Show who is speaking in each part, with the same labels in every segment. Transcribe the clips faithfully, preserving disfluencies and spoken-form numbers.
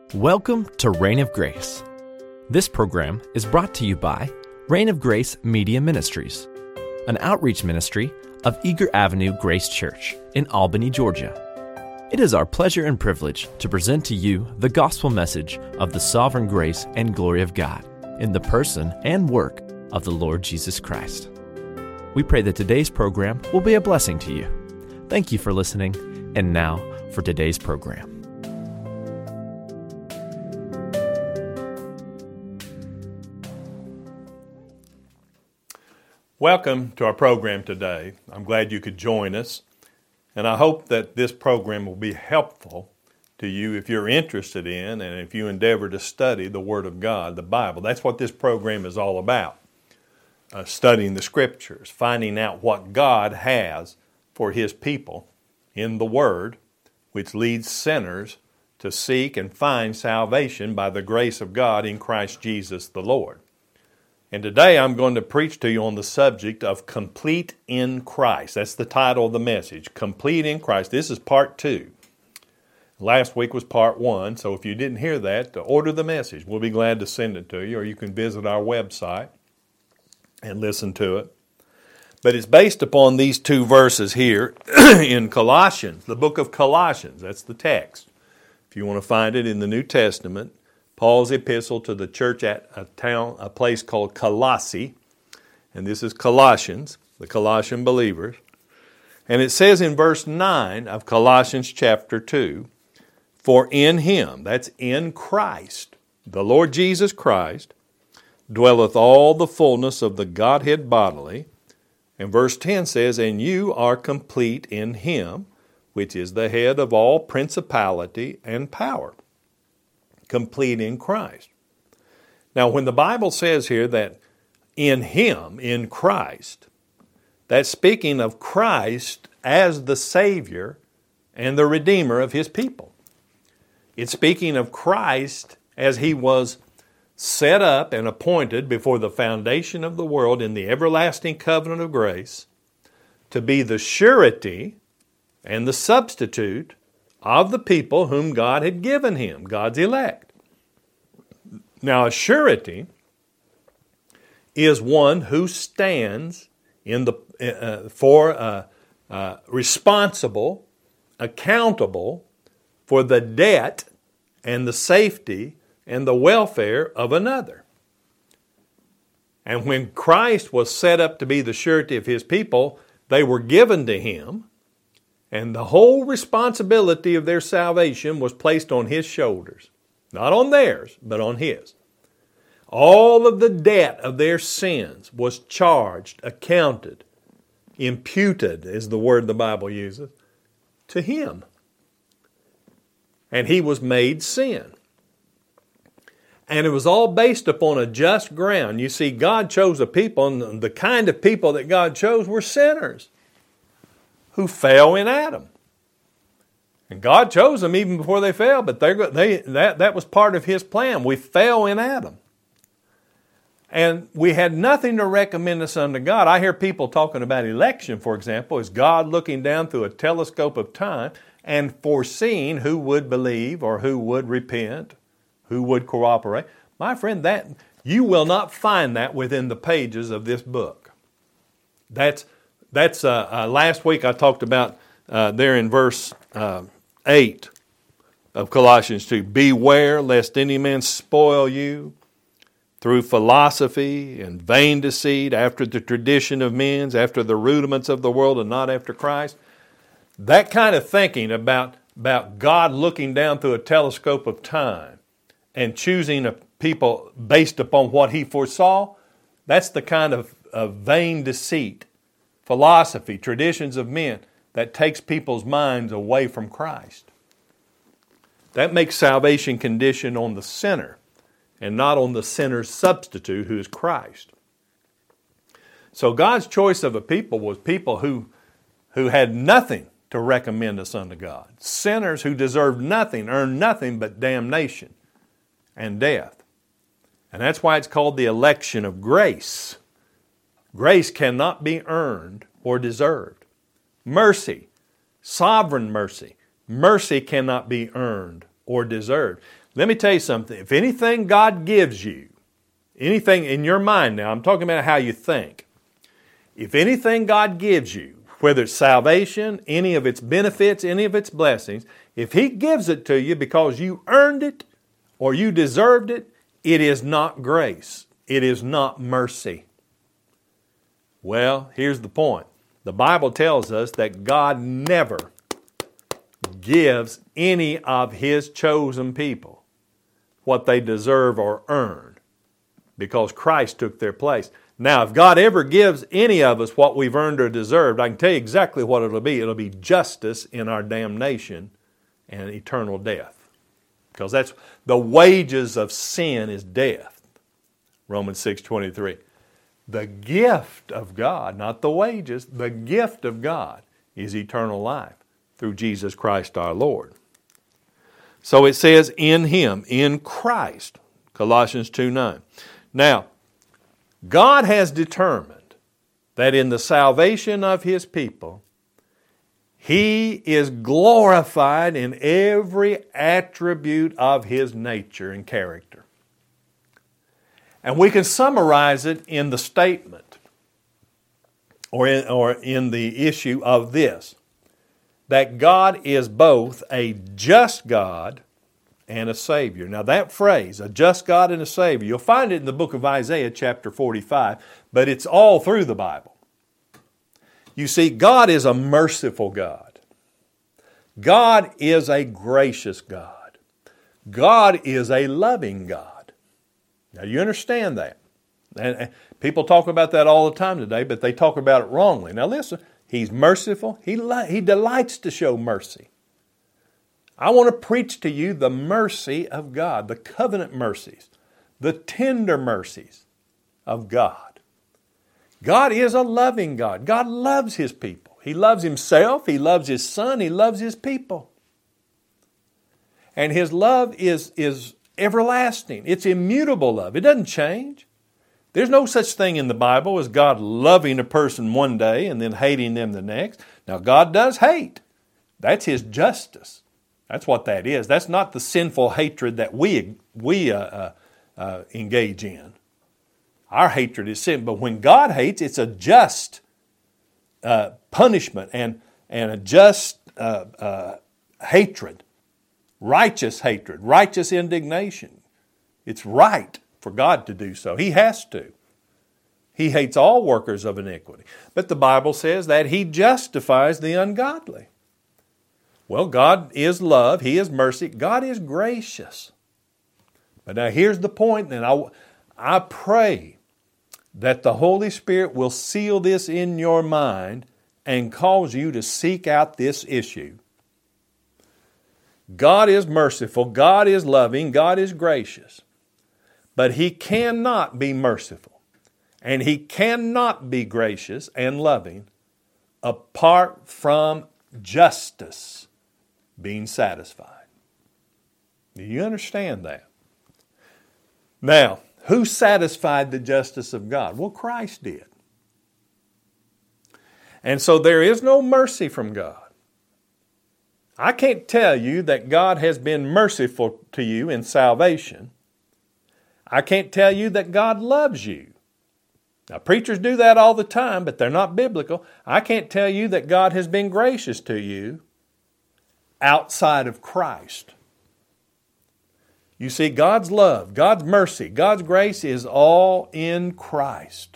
Speaker 1: Welcome to Reign of Grace. This program is brought to you by Reign of Grace Media Ministries, an outreach ministry of Eager Avenue Grace Church in Albany, Georgia. It is our pleasure and privilege to present to you the gospel message of the sovereign grace and glory of God in the person and work of the Lord Jesus Christ. We pray that today's program will be a blessing to you. Thank you for listening, and now for today's program.
Speaker 2: Welcome to our program today. I'm glad you could join us, and I hope that this program will be helpful to you if you're interested in and if you endeavor to study the Word of God, the Bible. That's what this program is all about, uh, studying the Scriptures, finding out what God has for His people in the Word, which leads sinners to seek and find salvation by the grace of God in Christ Jesus the Lord. And today I'm going to preach to you on the subject of complete in Christ. That's the title of the message, Complete in Christ. This is part two. Last week was part one, so if you didn't hear that, order the message. We'll be glad to send it to you, or you can visit our website and listen to it. But it's based upon these two verses here in Colossians, the book of Colossians. That's the text. If you want to find it in the New Testament, Paul's epistle to the church at a town, a place called Colossae, and this is Colossians, the Colossian believers. And it says in verse nine of Colossians chapter two, "For in Him," that's in Christ, the Lord Jesus Christ, "dwelleth all the fullness of the Godhead bodily." And verse ten says, "And you are complete in Him, which is the head of all principality and power." Complete in Christ. Now, when the Bible says here that in Him, in Christ, that's speaking of Christ as the Savior and the Redeemer of His people. It's speaking of Christ as He was set up and appointed before the foundation of the world in the everlasting covenant of grace to be the surety and the substitute of the people whom God had given Him, God's elect. Now, a surety is one who stands in the uh, for uh, uh, responsible, accountable for the debt and the safety and the welfare of another. And when Christ was set up to be the surety of His people, they were given to Him, and the whole responsibility of their salvation was placed on His shoulders. Not on theirs, but on His. All of the debt of their sins was charged, accounted, imputed, is the word the Bible uses, to Him. And He was made sin. And it was all based upon a just ground. You see, God chose a people, and the kind of people that God chose were sinners who fell in Adam. And God chose them even before they fell, but they, they, that, that was part of His plan. We fell in Adam. And we had nothing to recommend us unto God. I hear people talking about election, for example, as God looking down through a telescope of time and foreseeing who would believe or who would repent, who would cooperate. My friend, that you will not find that within the pages of this book. That's That's uh, uh, last week I talked about uh, there in verse uh, eight of Colossians two. "Beware lest any man spoil you through philosophy and vain deceit, after the tradition of men, after the rudiments of the world, and not after Christ." That kind of thinking about, about God looking down through a telescope of time and choosing a people based upon what He foresaw, that's the kind of, of vain deceit, philosophy, traditions of men that takes people's minds away from Christ. That makes salvation conditioned on the sinner and not on the sinner's substitute, who is Christ. So God's choice of a people was people who, who had nothing to recommend us unto God. Sinners who deserved nothing, earned nothing but damnation and death. And that's why it's called the election of grace. Grace cannot be earned or deserved. Mercy, sovereign mercy. Mercy cannot be earned or deserved. Let me tell you something. If anything God gives you, anything in your mind now, I'm talking about how you think. If anything God gives you, whether it's salvation, any of its benefits, any of its blessings, if He gives it to you because you earned it or you deserved it, it is not grace. It is not mercy. Well, here's the point. The Bible tells us that God never gives any of His chosen people what they deserve or earn because Christ took their place. Now, if God ever gives any of us what we've earned or deserved, I can tell you exactly what it'll be. It'll be justice in our damnation and eternal death. Because that's the wages of sin is death. Romans six twenty-three. The gift of God, not the wages, the gift of God is eternal life through Jesus Christ our Lord. So it says in Him, in Christ, Colossians two nine. Now, God has determined that in the salvation of His people, He is glorified in every attribute of His nature and character. And we can summarize it in the statement or in, or in the issue of this, that God is both a just God and a Savior. Now that phrase, a just God and a Savior, you'll find it in the book of Isaiah chapter forty-five, but it's all through the Bible. You see, God is a merciful God. God is a gracious God. God is a loving God. Now you understand that. And people talk about that all the time today, but they talk about it wrongly. Now listen, He's merciful. He, he delights to show mercy. I want to preach to you the mercy of God, the covenant mercies, the tender mercies of God. God is a loving God. God loves His people. He loves Himself. He loves His Son. He loves His people. And His love is, is everlasting. It's immutable love. It doesn't change. There's no such thing in the Bible as God loving a person one day and then hating them the next. Now, God does hate. That's His justice. That's what that is. That's not the sinful hatred that we, we uh, uh, uh, engage in. Our hatred is sin. But when God hates, it's a just uh, punishment and, and a just uh, uh, hatred. Righteous hatred, righteous indignation. It's right for God to do so. He has to. He hates all workers of iniquity. But the Bible says that He justifies the ungodly. Well, God is love. He is mercy. God is gracious. But now here's the point, and I, I pray that the Holy Spirit will seal this in your mind and cause you to seek out this issue. God is merciful, God is loving, God is gracious. But He cannot be merciful and He cannot be gracious and loving apart from justice being satisfied. Do you understand that? Now, who satisfied the justice of God? Well, Christ did. And so there is no mercy from God. I can't tell you that God has been merciful to you in salvation. I can't tell you that God loves you. Now, preachers do that all the time, but they're not biblical. I can't tell you that God has been gracious to you outside of Christ. You see, God's love, God's mercy, God's grace is all in Christ.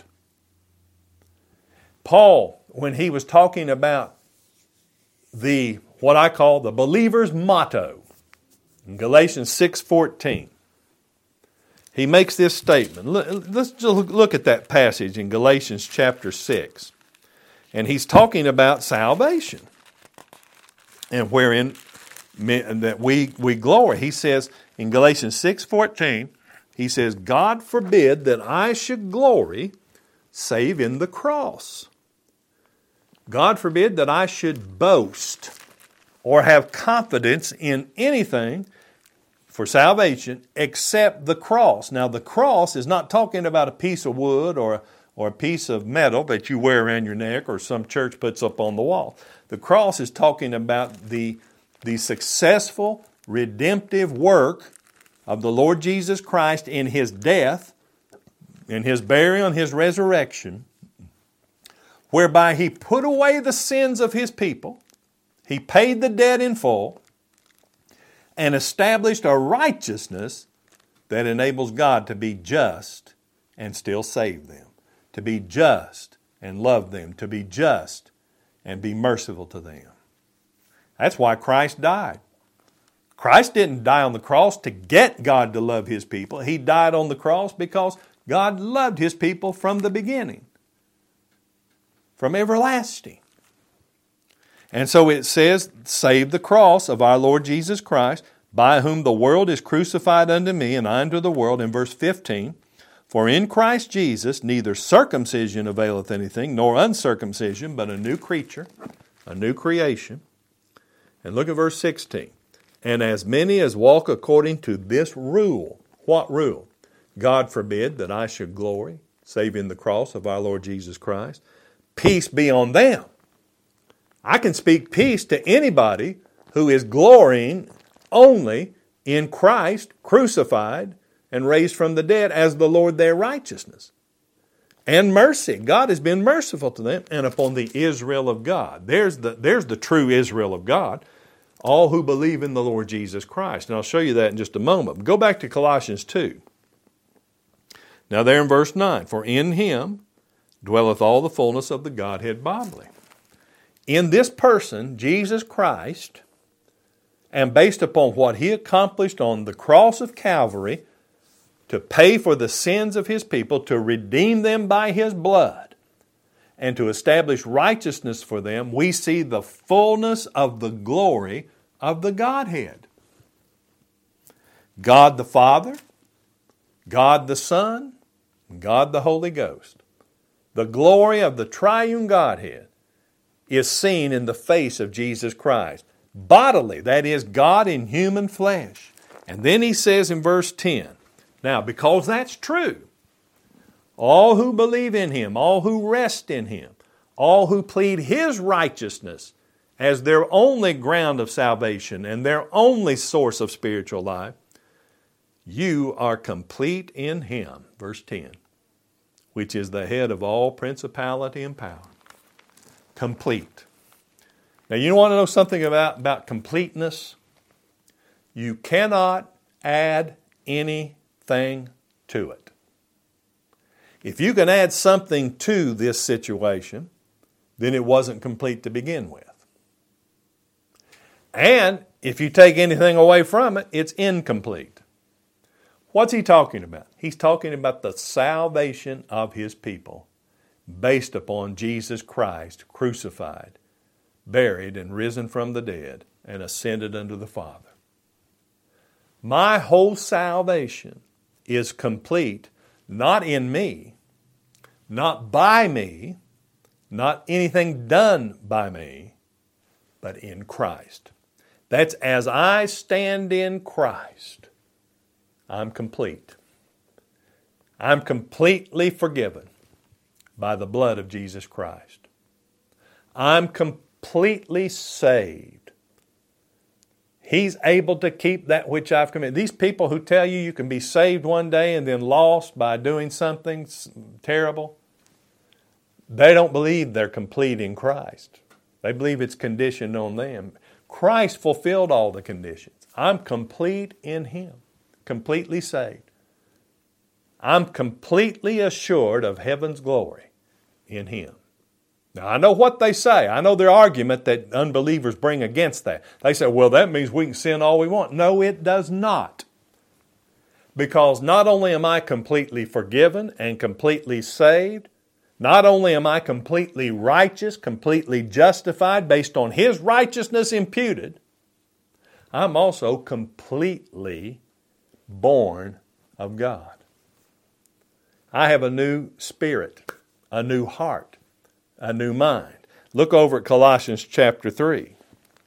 Speaker 2: Paul, when he was talking about the what I call the believer's motto in Galatians six fourteen, he makes this statement. Let's just look at that passage in Galatians chapter six. And he's talking about salvation and wherein that we, we glory. He says in Galatians six fourteen, he says, God forbid that I should glory save in the cross. God forbid that I should boast or have confidence in anything for salvation except the cross. Now the cross is not talking about a piece of wood or, or a piece of metal that you wear around your neck or some church puts up on the wall. The cross is talking about the, the successful redemptive work of the Lord Jesus Christ in His death, in His burial and His resurrection, whereby He put away the sins of His people, He paid the debt in full, and established a righteousness that enables God to be just and still save them, to be just and love them, to be just and be merciful to them. That's why Christ died. Christ didn't die on the cross to get God to love His people. He died on the cross because God loved His people from the beginning, from everlasting. And so it says, save the cross of our Lord Jesus Christ, by whom the world is crucified unto me, and I unto the world, in verse fifteen. For in Christ Jesus neither circumcision availeth anything, nor uncircumcision, but a new creature, a new creation. And look at verse sixteen. And as many as walk according to this rule. What rule? God forbid that I should glory, save in the cross of our Lord Jesus Christ. Peace be on them. I can speak peace to anybody who is glorying only in Christ crucified and raised from the dead as the Lord their righteousness. And mercy. God has been merciful to them and upon the Israel of God. There's the, there's the true Israel of God. All who believe in the Lord Jesus Christ. And I'll show you that in just a moment. Go back to Colossians two. Now there in verse nine, for in Him dwelleth all the fullness of the Godhead bodily. In this person, Jesus Christ, and based upon what He accomplished on the cross of Calvary to pay for the sins of His people, to redeem them by His blood, and to establish righteousness for them, we see the fullness of the glory of the Godhead. God the Father, God the Son, God the Holy Ghost. The glory of the triune Godhead is seen in the face of Jesus Christ. Bodily, that is, God in human flesh. And then He says in verse ten, now because that's true, all who believe in Him, all who rest in Him, all who plead His righteousness as their only ground of salvation and their only source of spiritual life, you are complete in Him, verse ten, which is the head of all principality and power. Complete. Now you want to know something about, about completeness? You cannot add anything to it. If you can add something to this situation, then it wasn't complete to begin with. And if you take anything away from it, it's incomplete. What's he talking about? He's talking about the salvation of His people based upon Jesus Christ crucified, buried, and risen from the dead, and ascended unto the Father. My whole salvation is complete, not in me, not by me, not anything done by me, but in Christ. That's as I stand in Christ, I'm complete. I'm completely forgiven by the blood of Jesus Christ. I'm completely saved. He's able to keep that which I've committed. These people who tell you you can be saved one day and then lost by doing something terrible, they don't believe they're complete in Christ. They believe it's conditioned on them. Christ fulfilled all the conditions. I'm complete in Him, completely saved. I'm completely assured of heaven's glory in Him. Now, I know what they say. I know their argument that unbelievers bring against that. They say, well, that means we can sin all we want. No, it does not. Because not only am I completely forgiven and completely saved, not only am I completely righteous, completely justified based on His righteousness imputed, I'm also completely born of God. I have a new spirit, a new heart, a new mind. Look over at Colossians chapter three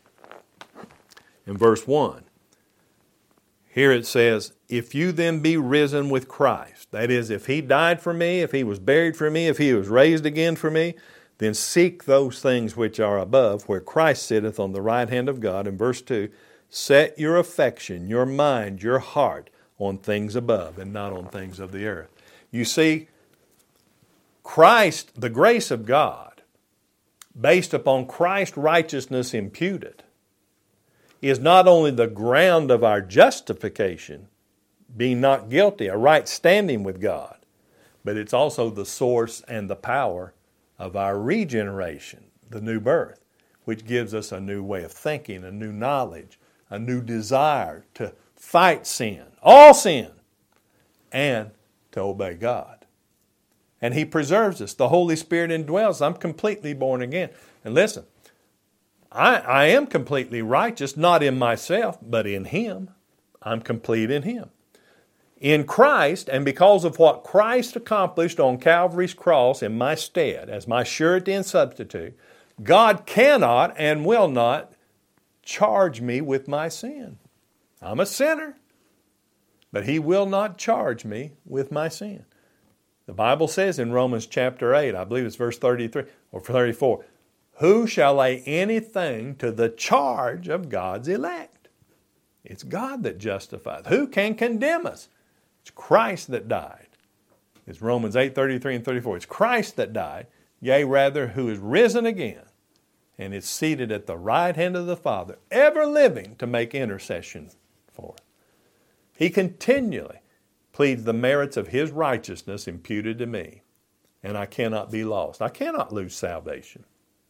Speaker 2: in verse one. Here it says, if you then be risen with Christ, that is, if He died for me, if He was buried for me, if He was raised again for me, then seek those things which are above, where Christ sitteth on the right hand of God. In verse two, set your affection, your mind, your heart on things above and not on things of the earth. You see, Christ, the grace of God, based upon Christ's righteousness imputed, is not only the ground of our justification, being not guilty, a right standing with God, but it's also the source and the power of our regeneration, the new birth, which gives us a new way of thinking, a new knowledge, a new desire to fight sin, all sin, and to obey God. And He preserves us. The Holy Spirit indwells. I'm completely born again. And listen, I, I am completely righteous, not in myself, but in Him. I'm complete in Him. In Christ, and because of what Christ accomplished on Calvary's cross in my stead, as my surety and substitute, God cannot and will not charge me with my sin. I'm a sinner, but He will not charge me with my sin. The Bible says in Romans chapter eight, I believe it's verse thirty-three or thirty-four, who shall lay anything to the charge of God's elect? It's God that justifies. Who can condemn us? It's Christ that died. It's Romans eight, thirty-three and thirty-four. It's Christ that died, yea, rather, who is risen again and is seated at the right hand of the Father, ever living to make intercession for us. He continually pleads the merits of His righteousness imputed to me, and I cannot be lost. I cannot lose salvation.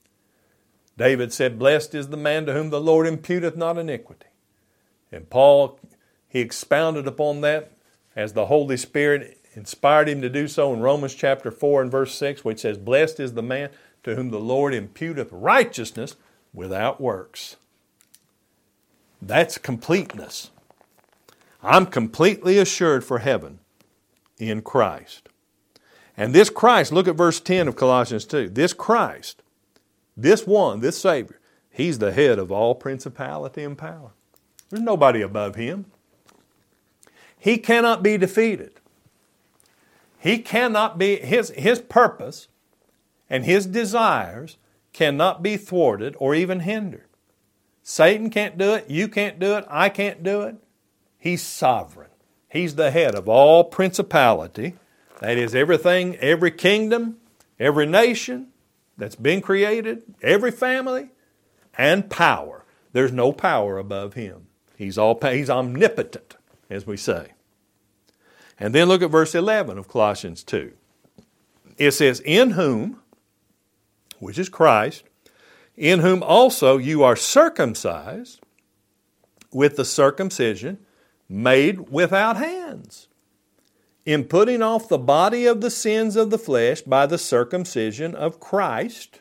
Speaker 2: David said, blessed is the man to whom the Lord imputeth not iniquity. And Paul, he expounded upon that as the Holy Spirit inspired him to do so in Romans chapter four and verse six, which says, blessed is the man to whom the Lord imputeth righteousness without works. That's completeness. I'm completely assured for heaven in Christ. And this Christ, look at verse ten of Colossians two. This Christ, this one, this Savior, He's the head of all principality and power. There's nobody above Him. He cannot be defeated. He cannot be, his, his purpose and His desires cannot be thwarted or even hindered. Satan can't do it. You can't do it. I can't do it. He's sovereign. He's the head of all principality. That is everything, every kingdom, every nation that's been created, every family, and power. There's no power above Him. He's all, He's omnipotent, as we say. And then look at verse eleven of Colossians two. It says, in whom, which is Christ, in whom also you are circumcised with the circumcision made without hands, in putting off the body of the sins of the flesh by the circumcision of Christ.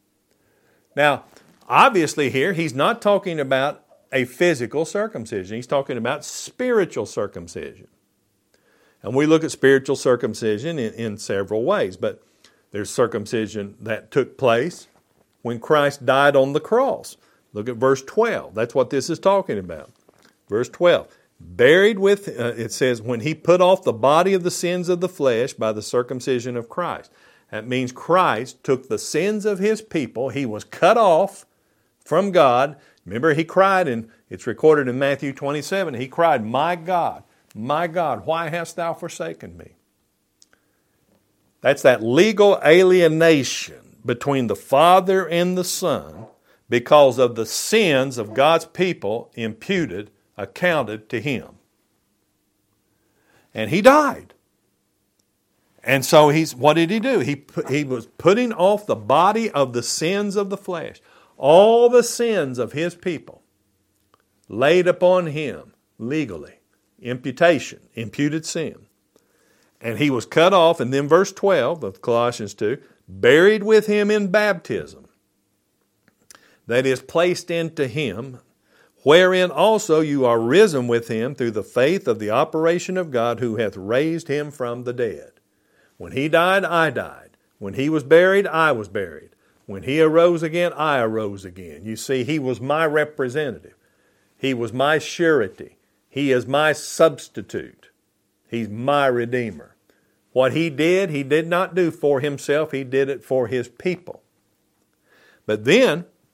Speaker 2: Now, obviously here, he's not talking about a physical circumcision. He's talking about spiritual circumcision. And we look at spiritual circumcision in, in several ways, but there's circumcision that took place when Christ died on the cross. Look at verse twelve. That's what this is talking about. Verse twelve. Buried with, uh, it says, when He put off the body of the sins of the flesh by the circumcision of Christ. That means Christ took the sins of His people. He was cut off from God. Remember, He cried, and it's recorded in Matthew twenty-seven, He cried, my God, my God, why hast Thou forsaken me? That's that legal alienation between the Father and the Son because of the sins of God's people imputed, accounted to Him. And He died. And so he's what did He do? He, he was putting off the body of the sins of the flesh. All the sins of His people laid upon Him legally. Imputation, imputed sin. And He was cut off, and then verse twelve of Colossians two, buried with Him in baptism, that is placed into Him, wherein also you are risen with Him through the faith of the operation of God who hath raised Him from the dead. When He died, I died. When He was buried, I was buried. When He arose again, I arose again. You see, He was my representative. He was my surety. He is my substitute. He's my Redeemer. What He did, He did not do for Himself. He did it for His people. But then,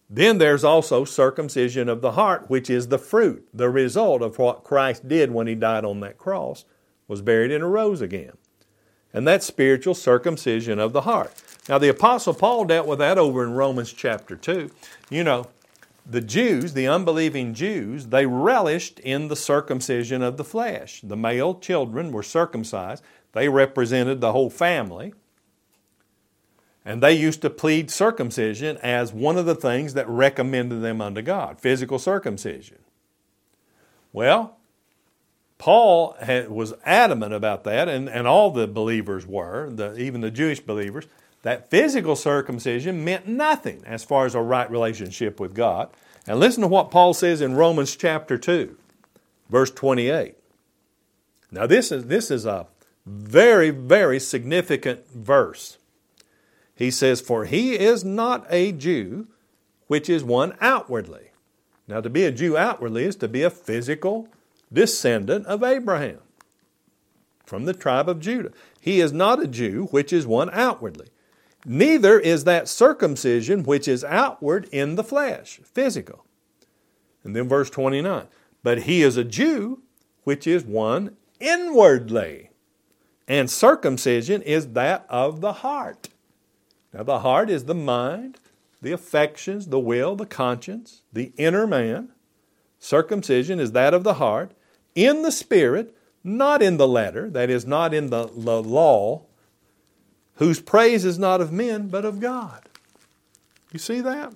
Speaker 2: Then there's also circumcision of the heart, which is the fruit, the result of what Christ did when He died on that cross, was buried and arose again. And that's spiritual circumcision of the heart. Now the Apostle Paul dealt with that over in Romans chapter two. You know, the Jews, the unbelieving Jews, they relished in the circumcision of the flesh. The male children were circumcised. They represented the whole family. And they used to plead circumcision as one of the things that recommended them unto God, physical circumcision. Well, Paul had, was adamant about that, and, and all the believers were, the, even the Jewish believers, that physical circumcision meant nothing as far as a right relationship with God. And listen to what Paul says in Romans chapter two, verse twenty-eight. Now this is, this is a very, very significant verse. He says, "For he is not a Jew, which is one outwardly." Now to be a Jew outwardly is to be a physical descendant of Abraham from the tribe of Judah. He is not a Jew, which is one outwardly. Neither is that circumcision which is outward in the flesh, physical. And then verse twenty-nine, "But he is a Jew, which is one inwardly. And circumcision is that of the heart." Now the heart is the mind, the affections, the will, the conscience, the inner man. Circumcision is that of the heart, in the spirit, not in the letter, that is, not in the, the law, whose praise is not of men, but of God. You see that?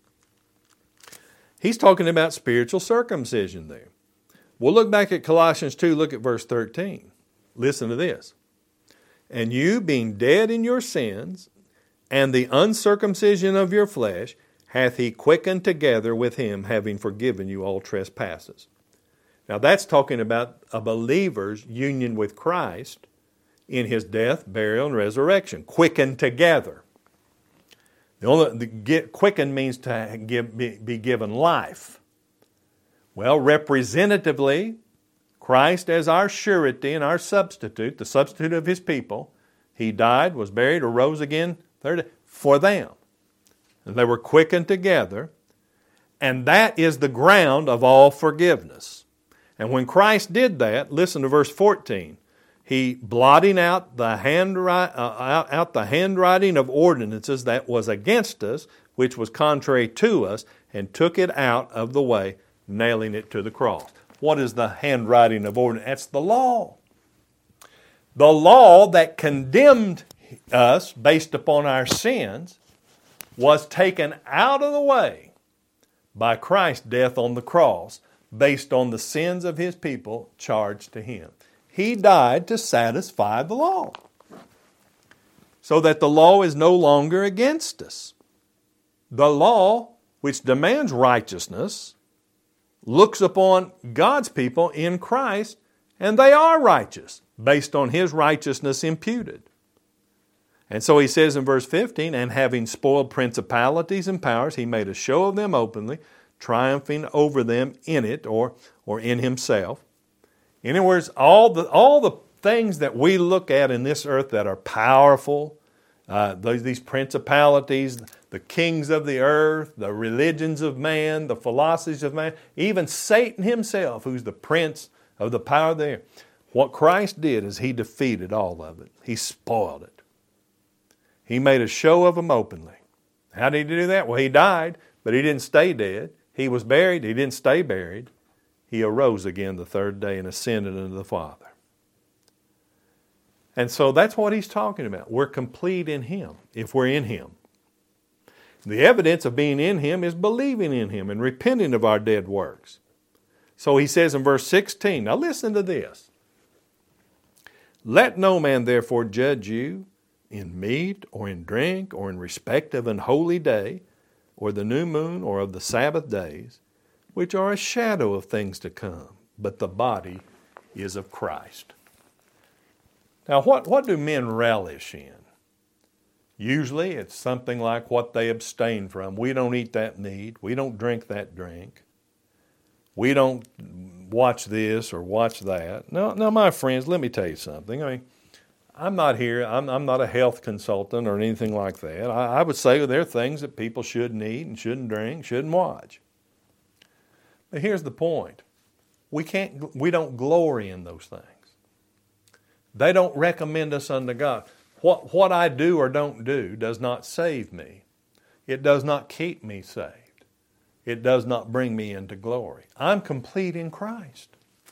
Speaker 2: He's talking about spiritual circumcision there. We'll look back at Colossians two, look at verse thirteen. Listen to this. "And you, being dead in your sins, and the uncircumcision of your flesh, hath He quickened together with Him, having forgiven you all trespasses." Now that's talking about a believer's union with Christ in His death, burial, and resurrection. Quickened together. The only the get, quicken means to give, be, be given life. Well, representatively, Christ as our surety and our substitute, the substitute of His people, He died, was buried, arose again third for them. And they were quickened together, and that is the ground of all forgiveness. And when Christ did that, listen to verse fourteen. He, blotting out the, handwri- uh, out the handwriting of ordinances that was against us, which was contrary to us, and took it out of the way, nailing it to the cross. What is the handwriting of ordinance? That's the law. The law that condemned us based upon our sins was taken out of the way by Christ's death on the cross based on the sins of His people charged to Him. He died to satisfy the law so that the law is no longer against us. The law, which demands righteousness, looks upon God's people in Christ, and they are righteous based on His righteousness imputed. And so He says in verse fifteen, "And having spoiled principalities and powers, He made a show of them openly, triumphing over them in it," or, or in Himself. In other words, all the, all the things that we look at in this earth that are powerful, uh, those, these principalities, the kings of the earth, the religions of man, the philosophies of man, even Satan himself, who's the prince of the power of the air. What Christ did is He defeated all of it. He spoiled it. He made a show of them openly. How did He do that? Well, He died, but He didn't stay dead. He was buried. He didn't stay buried. He arose again the third day and ascended unto the Father. And so that's what He's talking about. We're complete in Him, if we're in Him. The evidence of being in Him is believing in Him and repenting of our dead works. So He says in verse sixteen, now listen to this. "Let no man therefore judge you in meat or in drink or in respect of an holy day or the new moon or of the Sabbath days, which are a shadow of things to come, but the body is of Christ." Now what, what do men relish in? Usually it's something like what they abstain from. We don't eat that meat. We don't drink that drink. We don't watch this or watch that. No, no, my friends, let me tell you something. I mean, I'm not here, I'm, I'm not a health consultant or anything like that. I, I would say there are things that people shouldn't eat and shouldn't drink, shouldn't watch. But here's the point. We can't, we don't glory in those things. They don't recommend us unto God. What, what I do or don't do does not save me. It does not keep me saved. It does not bring me into glory. I'm complete in Christ.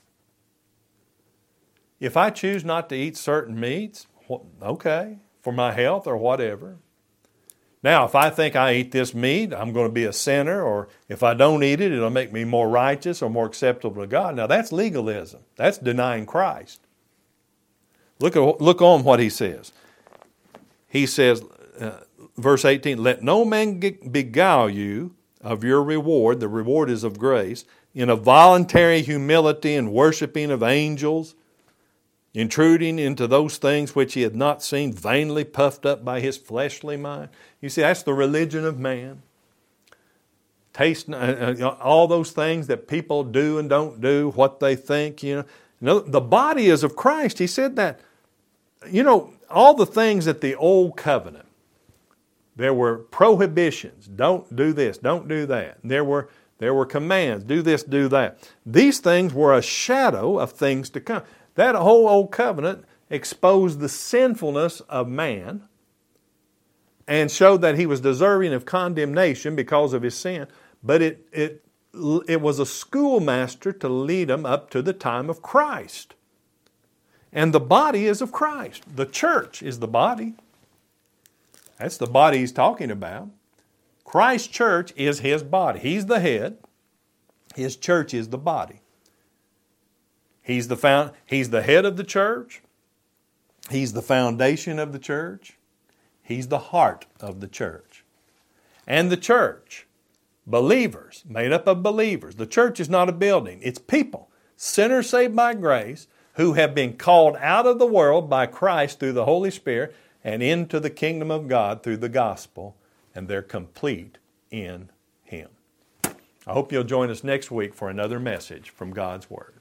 Speaker 2: If I choose not to eat certain meats, okay, for my health or whatever. Now, if I think I eat this meat, I'm going to be a sinner, or if I don't eat it, it'll make me more righteous or more acceptable to God. Now, that's legalism. That's denying Christ. Look at, look on what he says. He says, uh, verse eighteen, let no man beguile you of your reward, the reward is of grace, in a voluntary humility and worshiping of angels, intruding into those things which he had not seen, vainly puffed up by his fleshly mind. You see, that's the religion of man. Taste, uh, all those things that people do and don't do, what they think, you know. You know, the body is of Christ. He said that. You know, all the things that the old covenant, there were prohibitions. Don't do this, don't do that. There were, there were commands, do this, do that. These things were a shadow of things to come. That whole old covenant exposed the sinfulness of man and showed that he was deserving of condemnation because of his sin. But it, it, it was a schoolmaster to lead him up to the time of Christ. And the body is of Christ. The church is the body. That's the body he's talking about. Christ's church is his body. He's the head. His church is the body. He's the found, He's the head of the church. He's the foundation of the church. He's the heart of the church. And the church, believers, made up of believers. The church is not a building. It's people, sinners saved by grace, who have been called out of the world by Christ through the Holy Spirit and into the kingdom of God through the gospel, and they're complete in Him. I hope you'll join us next week for another message from God's Word.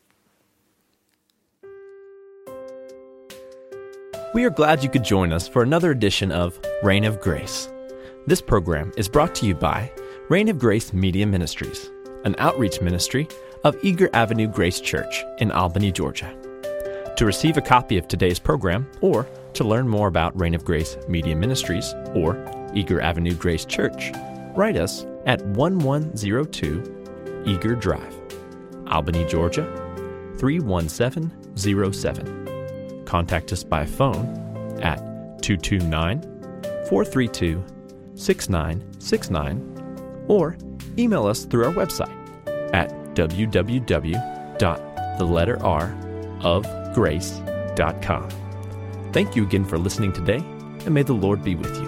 Speaker 1: We are glad you could join us for another edition of Reign of Grace. This program is brought to you by Reign of Grace Media Ministries, an outreach ministry of Eager Avenue Grace Church in Albany, Georgia. To receive a copy of today's program or to learn more about Reign of Grace Media Ministries or Eager Avenue Grace Church, write us at one one zero two Eager Drive, Albany, Georgia three one seven zero seven. Contact us by phone at two two nine, four three two, six nine six nine or email us through our website at w w w dot the letter r of grace dot com. Thank you again for listening today, and may the Lord be with you.